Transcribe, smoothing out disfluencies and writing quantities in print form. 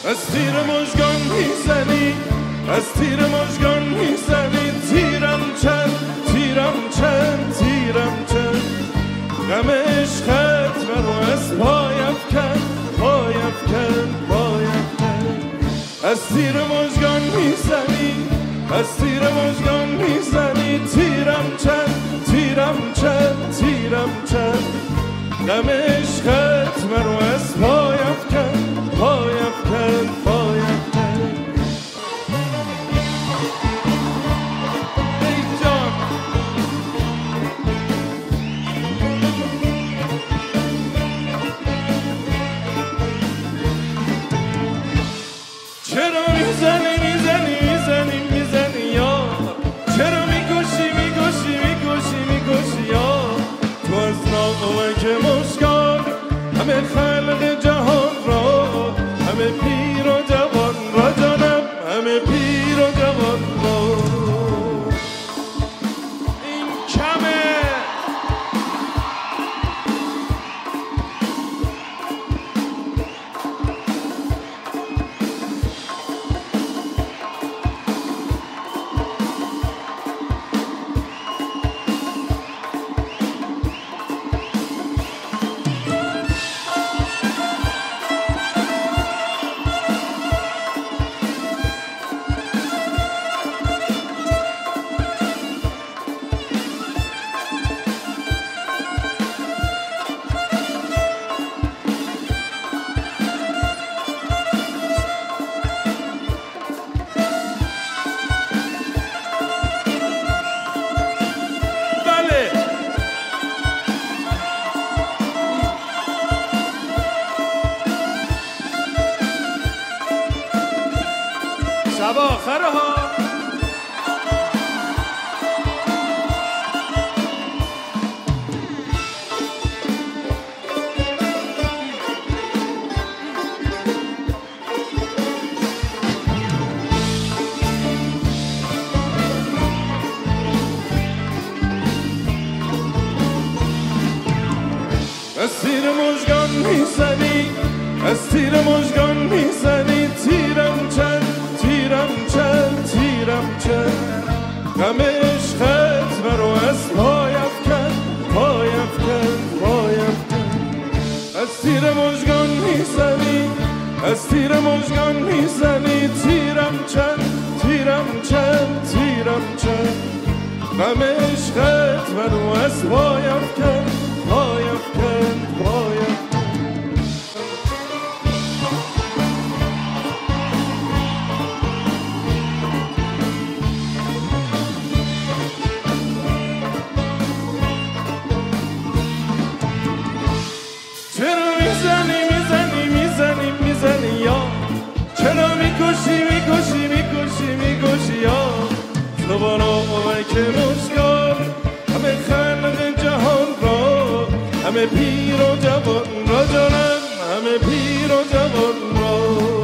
از تیر مژگان میزنی، از تیر مژگان میزنی. تیرم چند، تیرم چند، تیرم چند. غم عشقت منو از پایم کن، پایم کن، پایم کن. از تیر مژگان میزنی، از تیر مژگان میزنی. تیرم چند، تیرم چند، تیرم چند. غم عشقت منو از پایم کن، پایم کن، پایم کن. ای جان چرا میزنی، میزنی، میزنی، میزنی یا چرا میکشی، میکشی، میکشی، میکشی یا تو از ناقمک مژگان همه خلق جهان را، همه پیر و جوان را جانم، همه پیر و جوان را. این کمه شب آخره ها. از تیر مژگان میزنی، از تیر مژگان میزنی. تیرم چند، تیرم چند، تیرم چند. غم عشقت مرو از پایم کن، پایم کن، پایم کن. از تیر مژگان میزنی، از تیر مژگان میزنی. تیرم چند، تیرم چند، تیرم چند. غم عشقت منو از پایم کن، پایم کن، پایم کن. چرا میزنی، میزنی، میزنی، میزنی یا چرا میکشی، میکشی، میکشی، میکشی یا تو با ناقمک مژگان همه خلق جهان را، همه پیر و جوان را جانم، همه پیر و جوان را.